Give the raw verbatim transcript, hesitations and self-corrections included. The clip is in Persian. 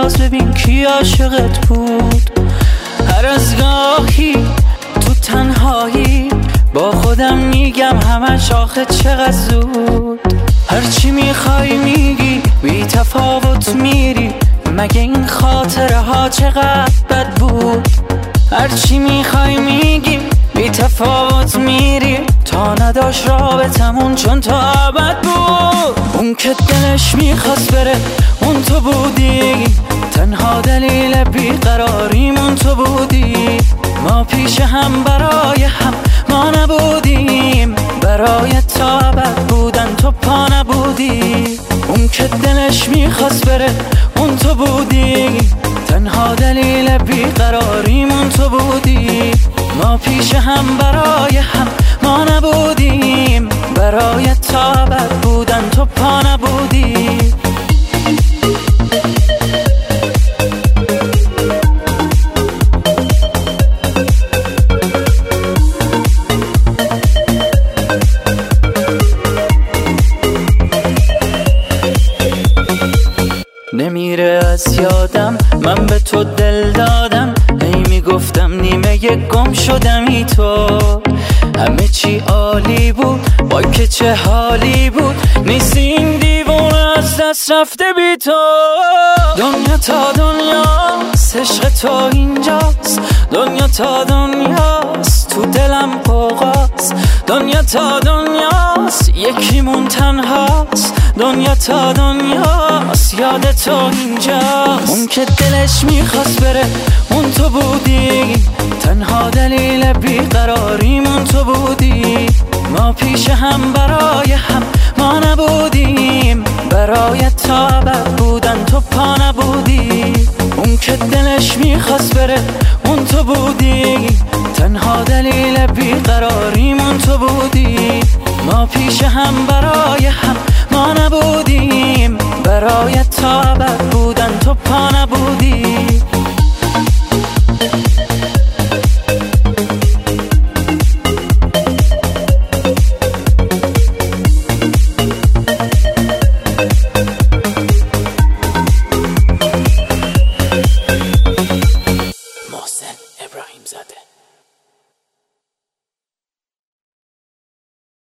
باز ببین کی عاشقت بود. هر از گاهی تو تنهایی با خودم میگم همش آخه چقدر زود. هرچی میخوای میگی بی تفاوت میری، مگه این خاطره ها چقدر بد بود. هرچی میخوای میگی بی تفاوت میری، تا نداشت رابطمون چون تا ابد بود. اون که دلش میخواست بره اون تو بودی، تنها دلیل بیقراریمون تو بودی. ما پیش هم برای هم ما نبودیم، برای تا ابد بودن تو پا نبودی. اون که دلش میخواست بره اون تو بودی، تنها دلیل بیقراریمون تو بودی. ما پیش هم برای هم ما نبودیم، برای تا ابد بودن تو پا نبودی. نمیره از یادم من به تو دل دادم، هی میگفتم نیمه گم شدمی تو. همه چی عالی بود وای که چه حالی بود، نیست این دیوونه از دست رفته بی تو. دنیا تا دنیاست عشق تو اینجاست، دنیا تا دنیاست تو دلم قوقاست. دنیا تا دنیاست یکیمون تنهاست، دنیا تا دنیاست یاد تو اینجاست. اون که دلش میخواست بره اون تو بودی، تنها دلیل بیقراریمون تو بودی. ما پیش هم برای هم ما نبودیم، برای تا ابد بودن تو پا نبودی. اون که دلش میخواست بره اون تو بودی، تنها دلیل بیقراریمون تو بودی. ما پیش هم برای هم ما نبودیم، برای تا ابد بودن تو پا نبودی.